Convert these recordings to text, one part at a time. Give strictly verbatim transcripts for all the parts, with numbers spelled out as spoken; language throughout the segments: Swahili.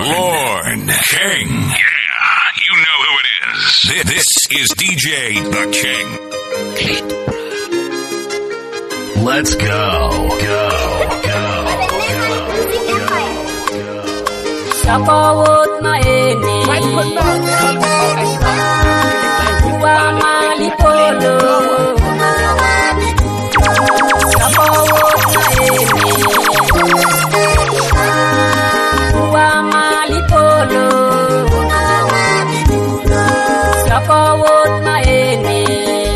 Lorne King. Yeah, you know who it is. This is D J The King. Let's go, go, go, go, go. Sakawot na eni Uwa malipolo Sakawot na eni Uwa malipolo Sakawot na eni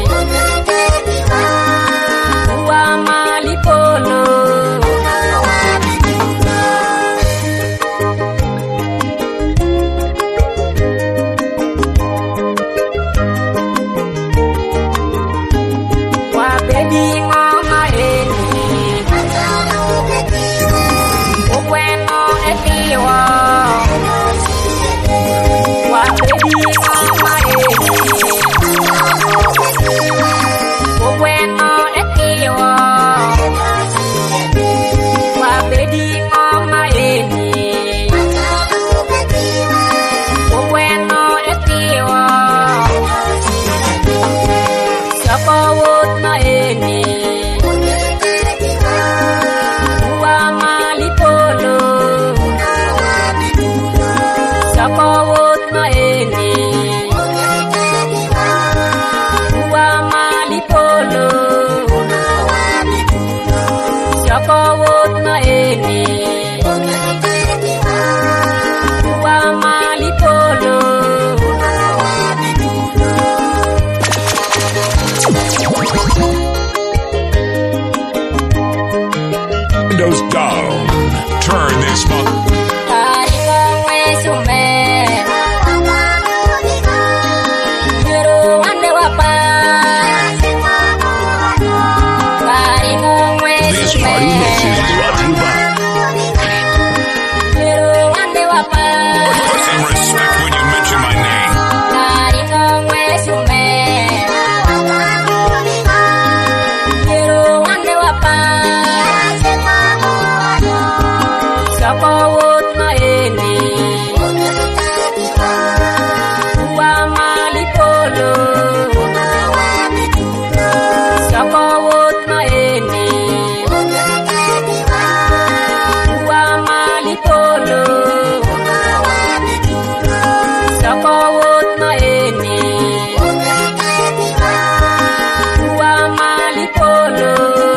Uwa malipolo Windows down. Turn this up. This party mix is brought to you by. Put some respect when you mention my name. Sakawot na eni Uwa malipolo Sakawot na eni Uwa malipolo Sakawot na eni Uwa malipolo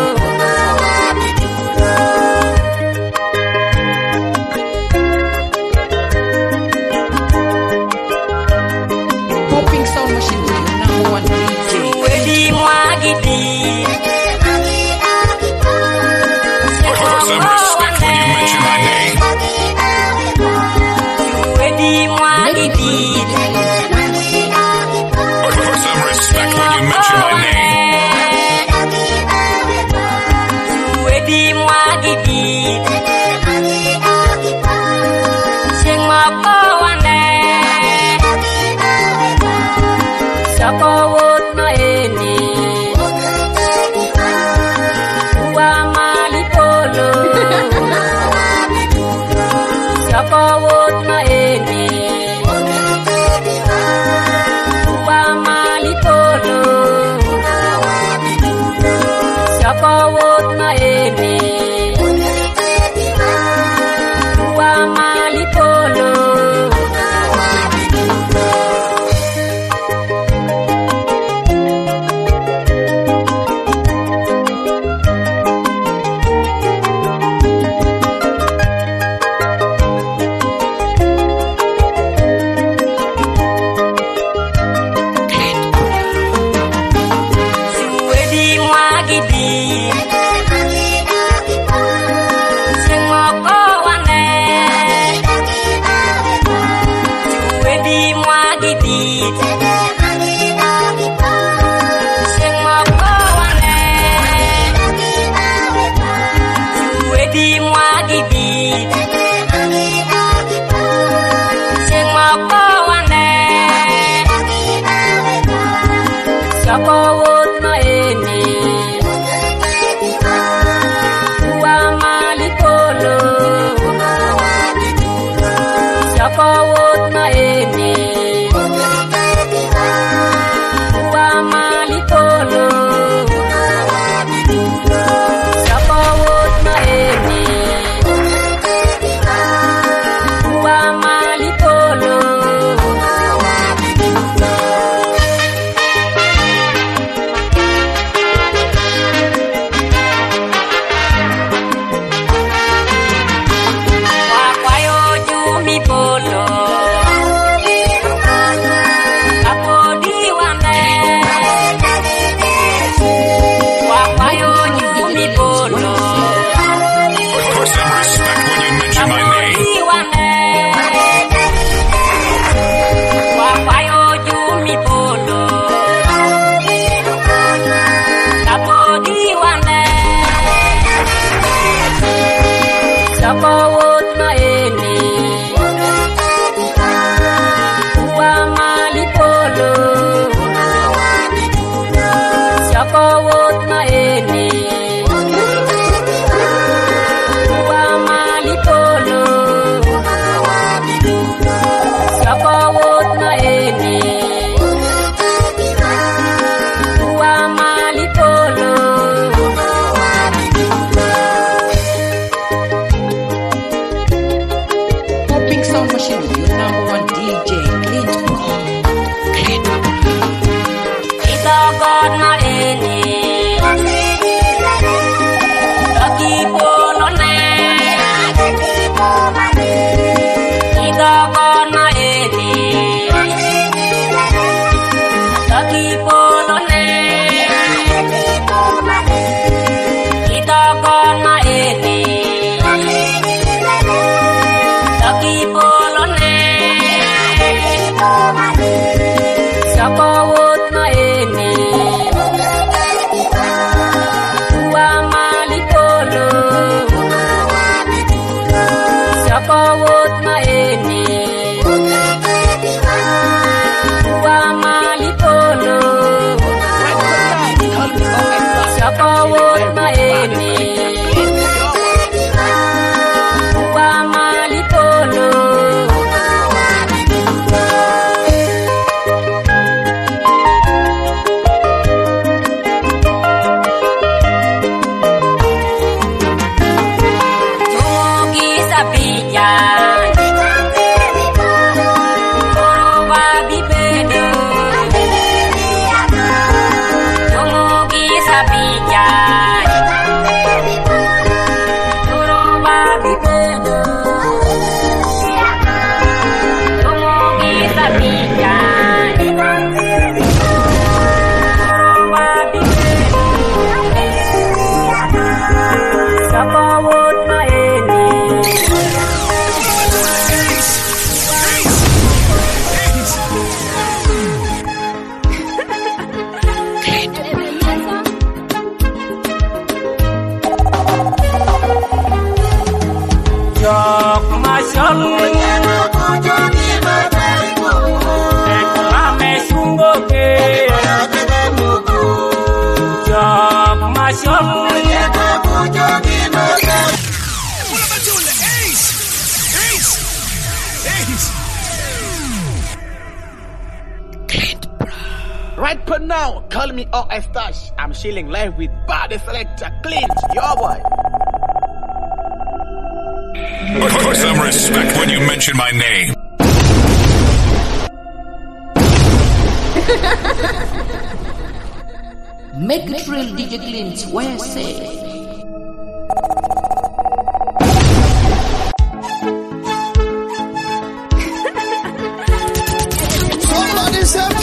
Sakawot na eni Uwa malipolo Sakawot na eni Uwa malipolo Sakawot na eni Uwa malipolo Sakawot na eni Uwa malipolo Right per now, call me O S Stash. I'm chilling live with Body Selector Clint, your boy. Put some respect when you mention my name. Make it real, D J Clint, where say? Somebody said,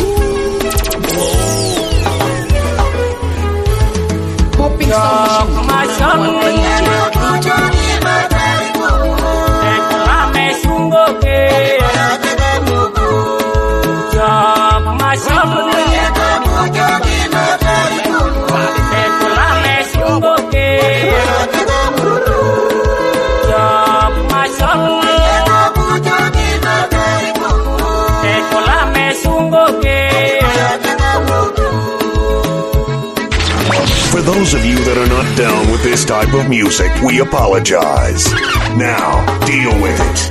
Popping some For those of you that are not down with this type of music, we apologize. Now, deal with it.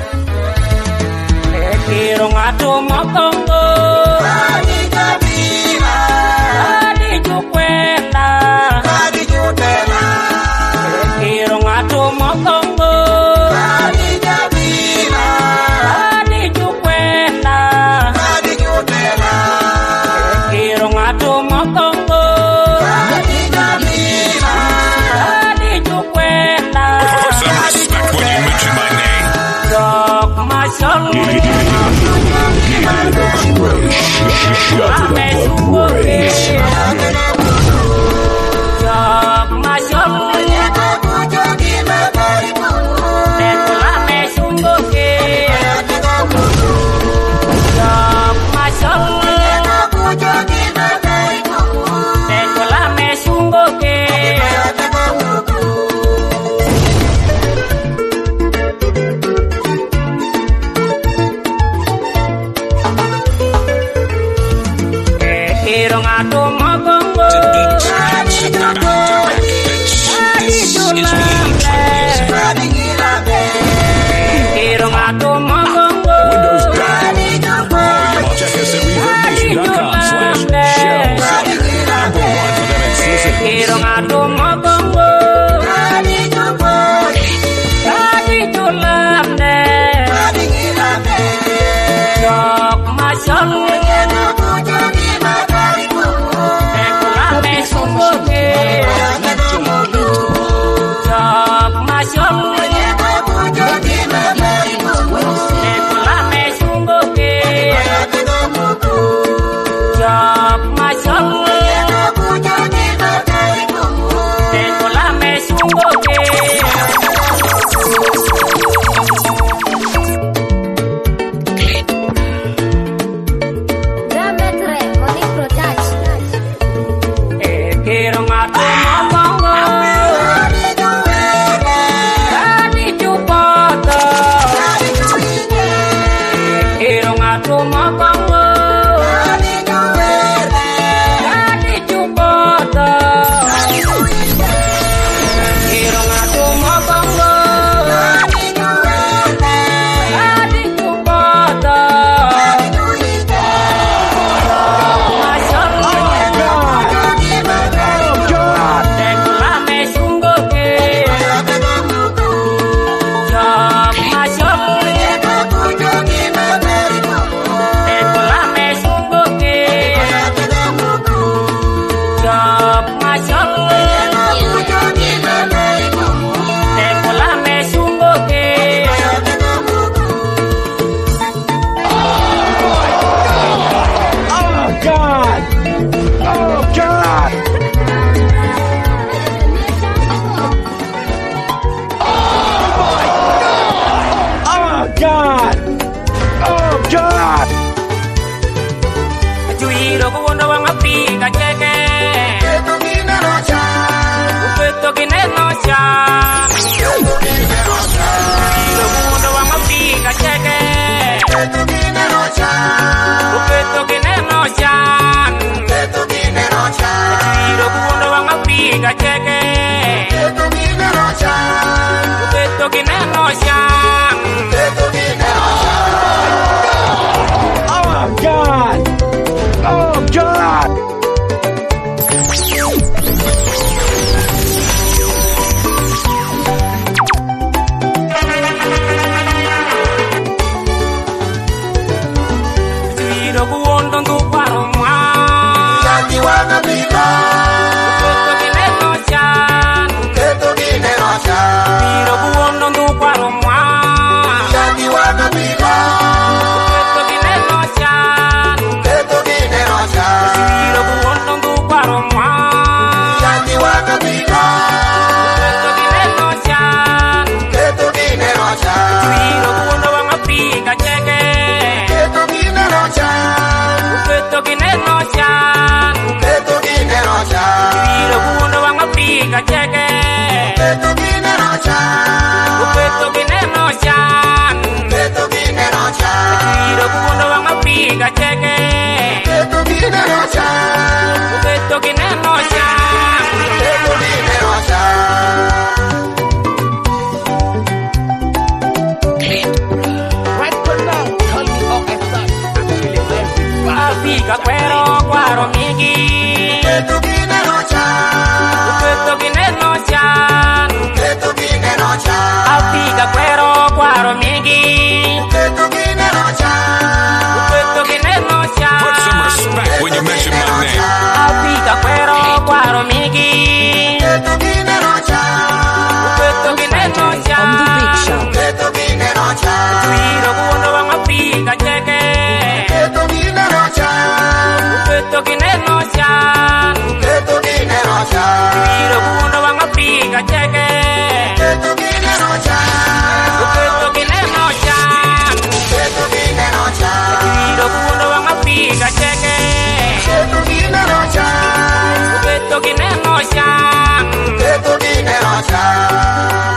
Africa kwero kwaro migi Keto gineno chan Keto gineno chan Keto gineno chan Africa kwero kwaro migi Keto gineno chan Keto gineno chan Put some respect when you mention my name. Africa kwero kwaro migi Keto gineno chan Keto gineno chan On the Big Show. Keto gineno chan Tuiro kundo wang Africa cheke Keto gineno chan Keto gineno chan Keto gineno chan Tuiro kundo wang Africa cheke Keto gineno chan Keto gineno chan Keto gineno chan Tuiro kundo wang Africa cheke Keto gineno chan Keto gineno chan Keto gineno chan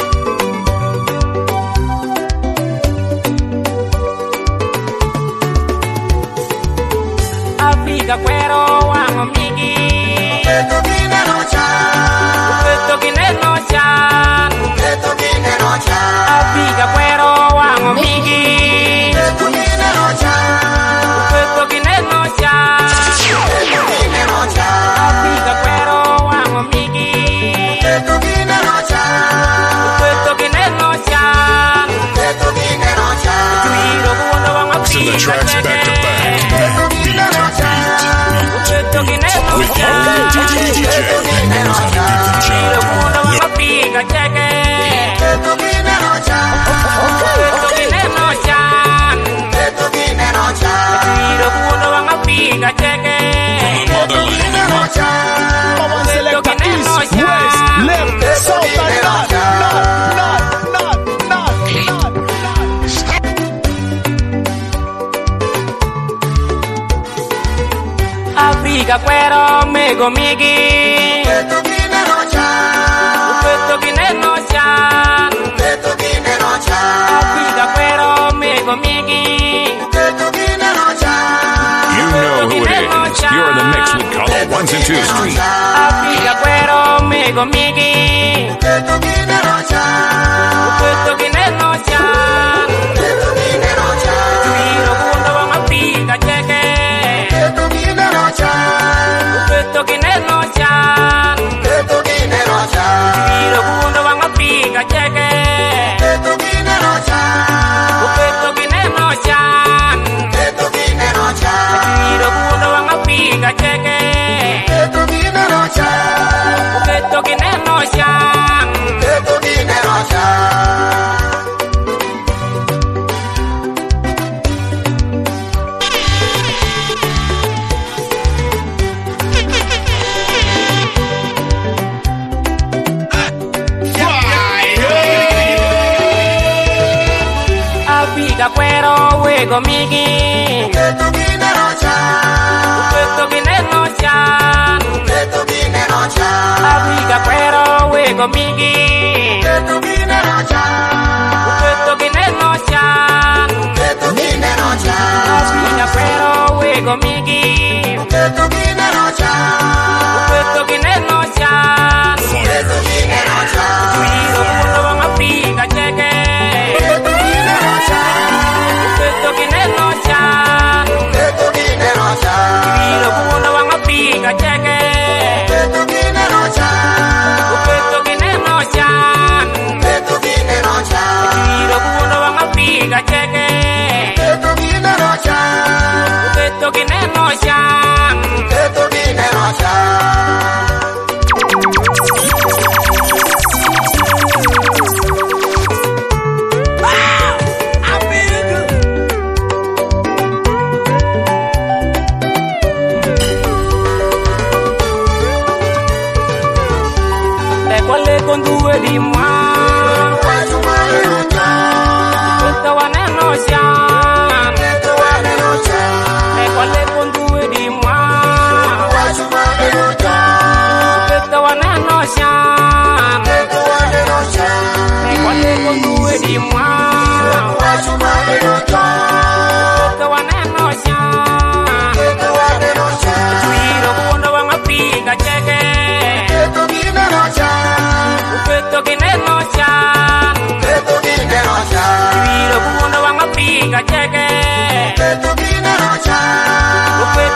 Africa kwero wang migi Keto gineno chan Keto gineno chan Keto gineno chan Africa kwero wang migi Keto gineno chan Keto gineno chan Keto gineno chan Africa kwero wang migi Keto gineno chan Keto gineno chan Keto gineno chan Tuiro kundo wang So the Africa tracks back to back. Keto gineno chan Keto gineno With chan your D J D J that knows how to give them Tuiro kundo wang job. Africa cheke Keto gineno chan Keto gineno chan Keto gineno chan Tuiro kundo wang Africa cheke Motherland. Gineno chan Come on, select Keto east, gineno west, chan left, south, and north. North, north, north, north, north. Africa kwero mego migi Keto gineno chan Keto gineno chan Keto gineno chan Africa kwero mego migi Keto gineno chan You know who it is. You're in the mix with Color Ones and Twos Street. Africa kwero mego migi Keto gineno chan Keto gineno chan Keto gineno chan Tuiro kundo wang Africa cheke Keto gineno chan Keto gineno chan Keto gineno chan Tuiro kundo wang Africa cheke Keto gineno chan Keto gineno chan Keto gineno chan Tuiro kundo wang Africa cheke Keto gineno chan Keto gineno chan Keto gineno chan Africa kwero wego migi Keto gineno chan Keto gineno chan Keto gineno chan Africa kwero wego migi Keto gineno chan Keto gineno chan Keto gineno chan Africa kwero wego migi Keto gineno chan Keto gineno chan Keto gineno chan Tuiro kundo wang Africa cheke Keto gineno chan Keto gineno chan Keto gineno chan Tuiro kundo wang Africa cheke Keto gineno chan Keto gineno chan Keto gineno chan Tuiro kundo wang Africa cheke Keto gineno chan Keto gineno chan Keto gineno chan Te quale con due di ma Keto gineno chan Keto waneno chan Keto gineno chan Te quale con due di ma Keto gineno chan Keto waneno chan Keto gineno chan Te quale con due di ma Keto gineno chan Keto waneno chan Keto gineno chan Tuiro kundo wang Africa cheke Keto gineno chan Keto gineno chan Keto gineno chan Tuiro kundo wang Africa cheke Keto gineno chan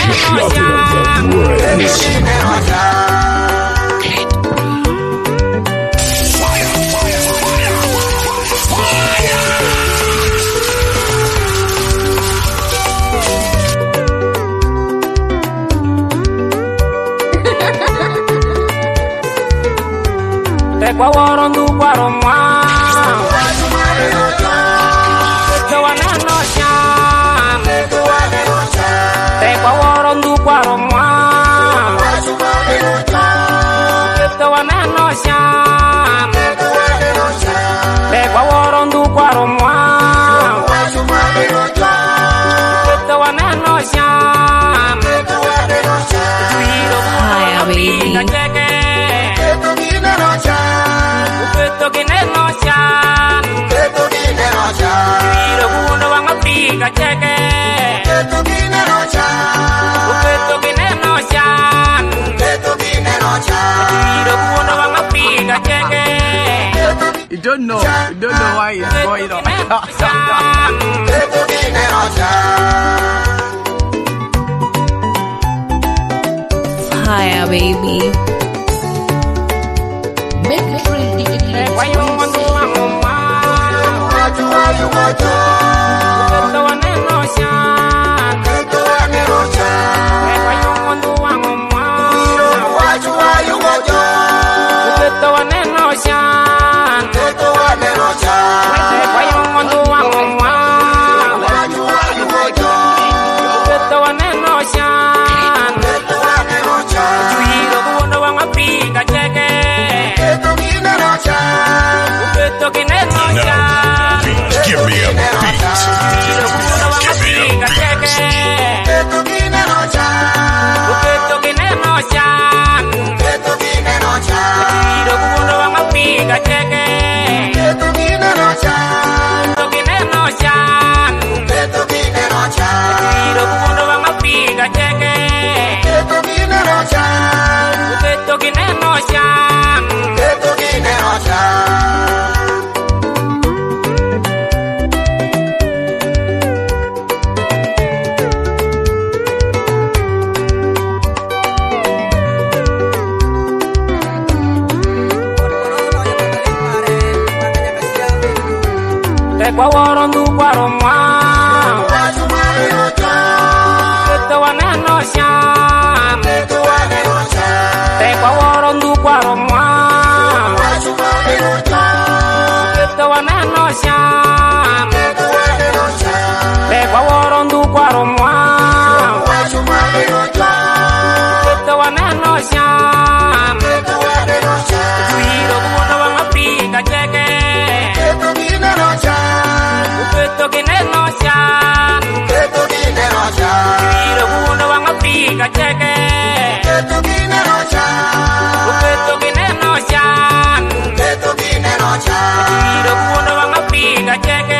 Te kwa woro ndu kwa romwa Te wa neno sham Te kwa woro ndu kwa romwa Te wa neno sham Te kwa woro ndu kwa romwa Te wa neno sham Haya baby. Upeto kineno chan Viro kundo wang apiga cheke Upeto kineno chan Viro kundo wang apiga cheke You don't know. You don't know why it's going on. Higher, baby. Make it real, D J Clean. Why you want to want mama Upeto waneno chan Why you want to want mama Upeto waneno chan Why you want to want mama Upeto waneno chan Viro kundo wang apiga cheke Upeto kineno chan Give me a beat. Viro kundo wang apiga cheke Upeto kineno chan Viro kundo wang apiga cheke Upeto kineno chan Viro kundo wang apiga cheke Upeto kineno chan Te kwa woro ndu kwa romwa Upeto waneno chan Te kwa woro ndu kwa romwa Upeto waneno chan Te kwa woro ndu kwa romwa Upeto waneno chan Viro kundo wang apiga cheke Upeto kineno chan Viro kundo wang apiga cheke Upeto kineno chan Viro kundo wang apiga cheke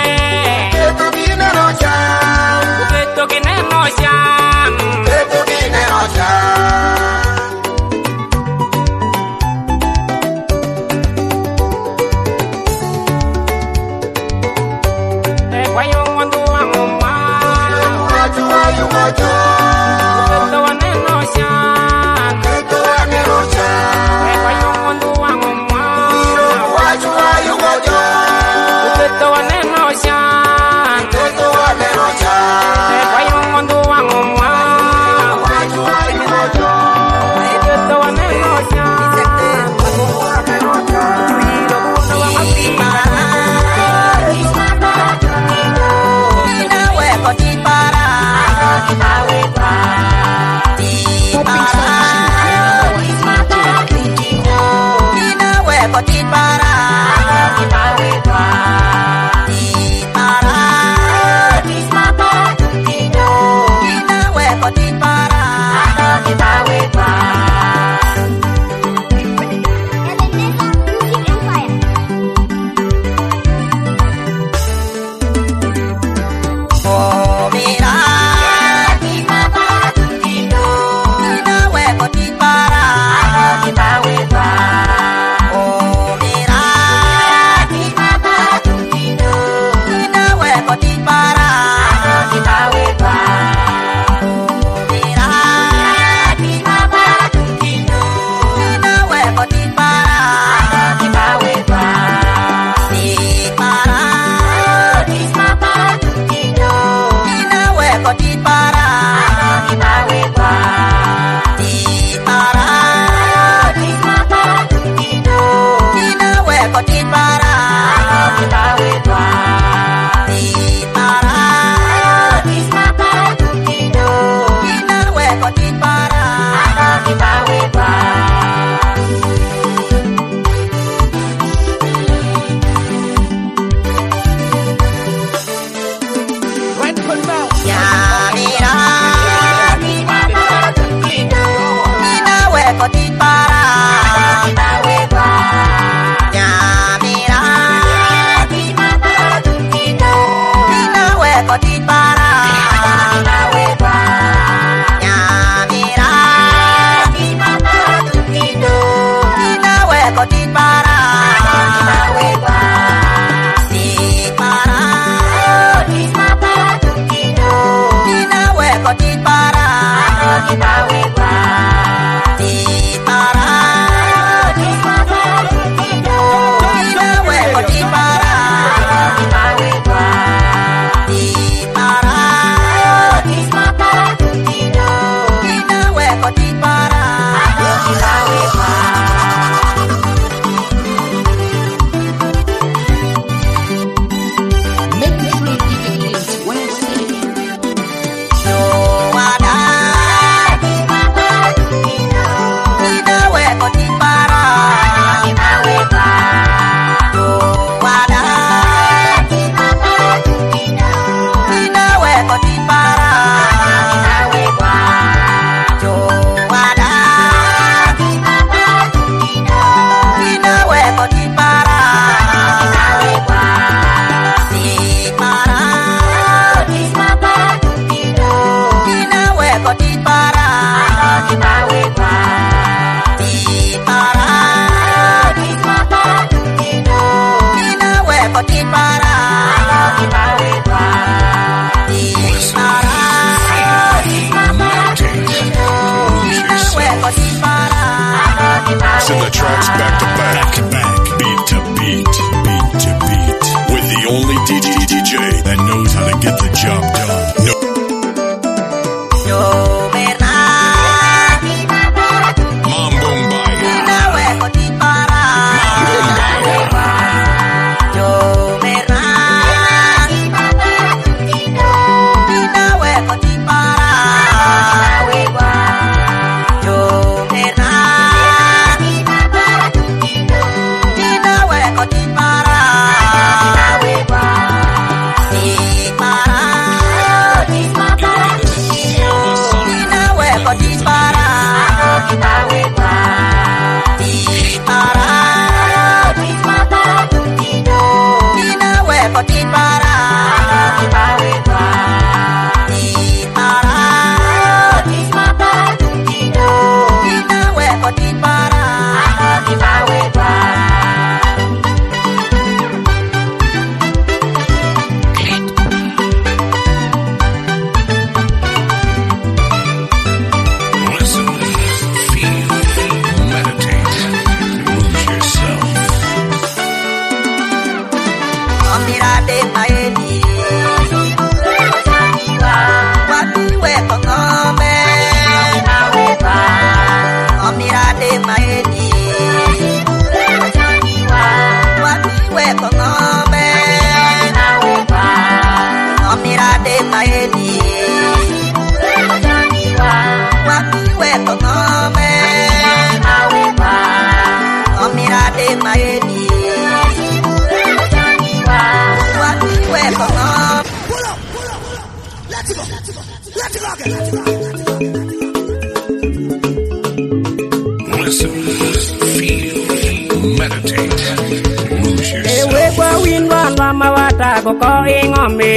Listen, feel, meditate, lose Ewe yourself. kwa winwa mama wata koko ingome.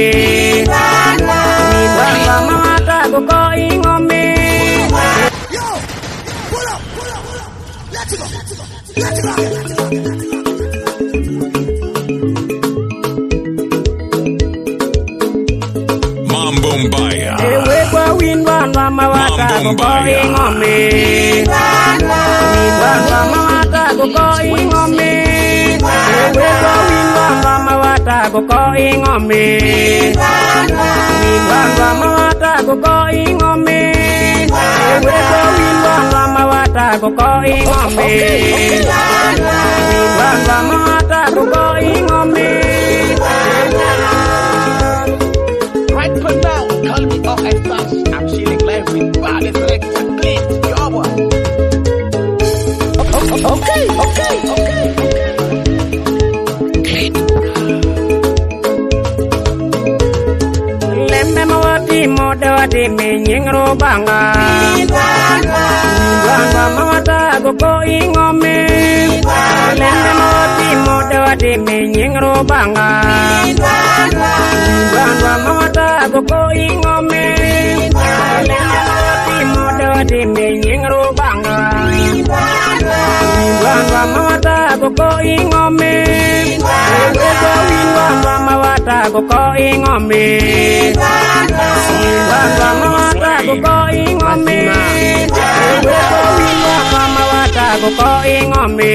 Winwa mama wata koko ingome. Yo, pull up, pull up, pull up. Let's go, let's go, let's go, let's go. Mambo Mbaya. Ewe kwa winwa mama wata koko ingome. Winwa mama wata koko ingome. Ewe kwa winwa mama wata koko ingome. Winwa mama wata koko ingome. Ewe kwa winwa mama wata koko ingome. Winwa mama wata koko ingome. Right for now, call me O S Tash. I'm chilling live with Bad Selector Clean. Yo, boy. Okay, okay, okay. Lembe mawati moda wati menyengro banga. Banga mawata koko ingome. Lembe mawati moda wati menyengro banga. Banga mawata koko ingome. Lembe mawati moda wati menyengro banga. Banga mawata koko ingome. Banga mawata koko ingome. Banga mawata koko ingome. Banga mawata koko ingome.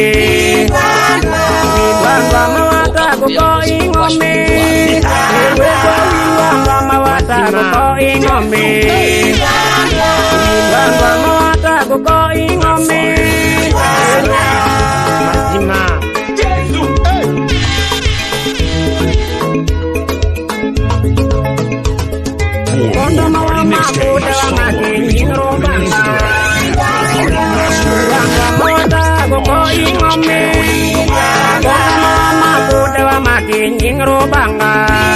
Banga mawata koko ingome. Banga mawata koko ingome. Banga mawata koko ingome. Mazima. Kondo mawama kuda wamaki nyingro banga. Banga mawata koko ingome. Kondo mawama kuda wamaki nyingro banga.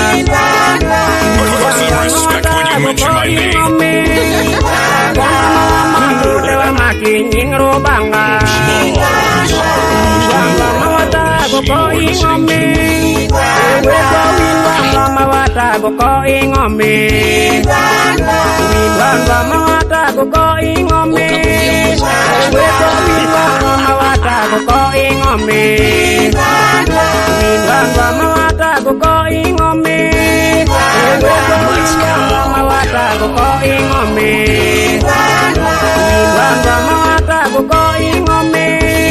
Person respect when you mention my name. Kondo mawama kuda wamaki nyingro banga. Banga mawata koko ingome. Weko winwa mawata koko ingome. Winwa mawata koko ingome. Weko winwa mawata koko ingome. Winwa mawata koko ingome. Weko winwa mawata koko ingome. Winwa mawata koko ingome.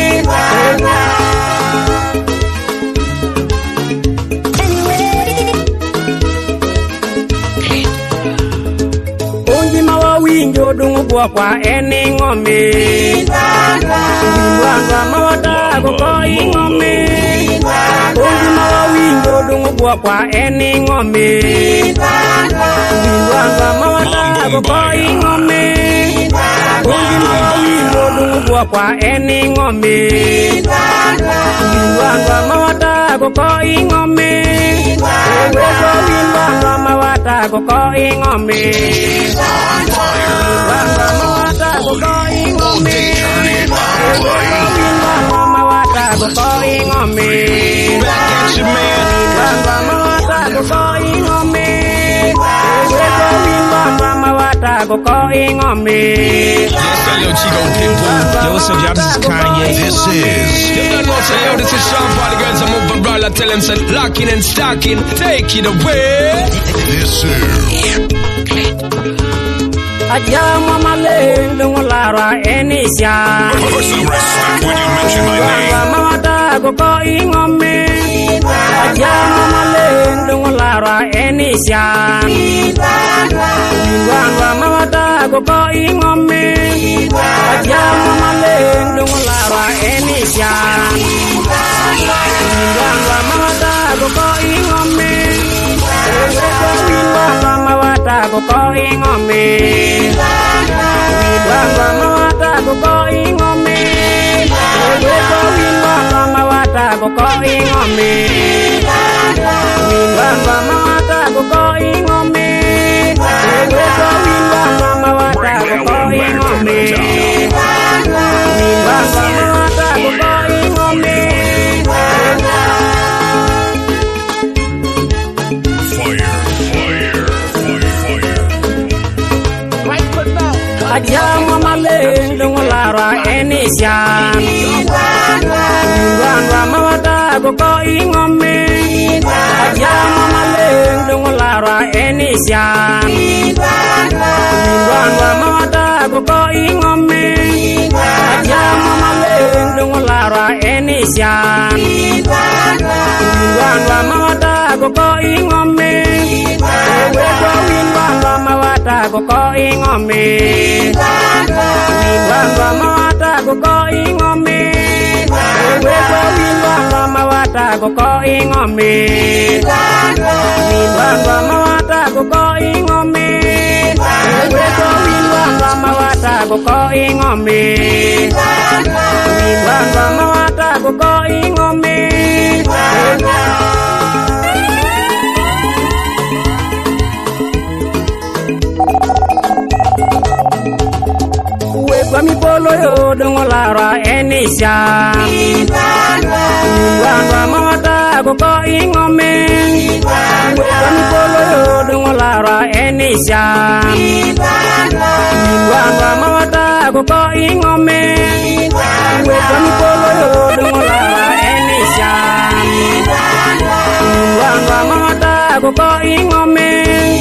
Unjima wa winjo dungu bwa kwa eni ngome. Wanga mawata koko ingome. Unjima wa winjo dungu bwa kwa eni ngome. Wanga mawata koko ingome. Unjima wa winjo dungu bwa kwa eni ngome. Wanga mawata koko ingome. Weko winwa mawata koko ingome. Wanga mawata koko ingome. Weko winwa mawata koko ingome. Wanga mawata koko ingome. Weko winwa mawata koko ingome. Yo, Chico Pitbull. Yo, what's up, y'all? This is Kanye. This is Yo, you know, say, yo, this is Sean Paul. The girls, I'm overall. I tell them, say, locking and stocking. Take it away. this is Aja mama lendung lara enisya. person respect when you mention my Wanga name. mawata koko ingome. Aja mama lendung lara enisya. Wanga mawata koko ingome. Aja mama lendung lara enisya. Wanga mawata koko ingome. Wanga mawata koko ingome. Wanga mawata koko ingome. Weko winwa mawata koko ingome. Wanga mawata koko ingome. Ajama maleng dong lara enisian Gangwa mawata ko ko ingome Ajama maleng dong lara enisian Gangwa mawata ko ko ingome Ajama maleng dong lara enisian Gangwa mawata ko ko ingome Ewe ko winwa mawata ko ko ingome Winwa mawata ko ko ingome Ewe ko winwa mawata ko ko ingome Winwa mawata ko ko ingome Ewe ko winwa mawata ko ko ingome Winwa mawata ko ko ingome Kwa mi polo yo dongo lara enisha Wangwa mawata ko ko ingome Kwa mi polo yo dongo lara enisha Wangwa mawata ko ko ingome Kwa mi polo yo dongo lara enisha Wangwa mawata ko ko ingome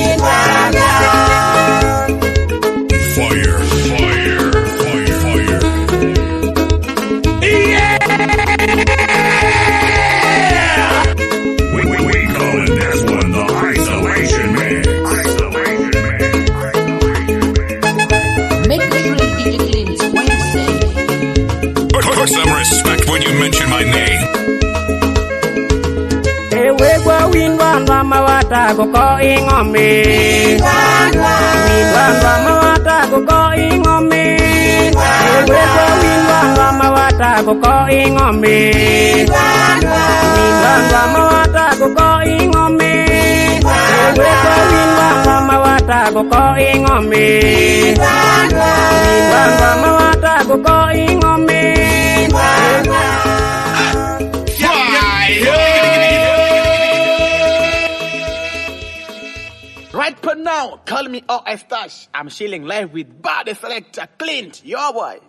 Fire, fire. We, we, we calling this one the Isolation Man. Isolation Man. Make sure D J Cleans Wednesday. Put, put some respect when you mention my name. Ewe kwa winwa mawata ko ko ingome Winwa mawata ko ko ingome Ewe kwa winwa mawata ko ko ingome Winwa mawata ko ko ingome Ewe kwa winwa mawata ko ko ingome Winwa mawata ko ko ingome Right per now, call me O Stash. I'm chilling live with Body Selector Clint, your boy.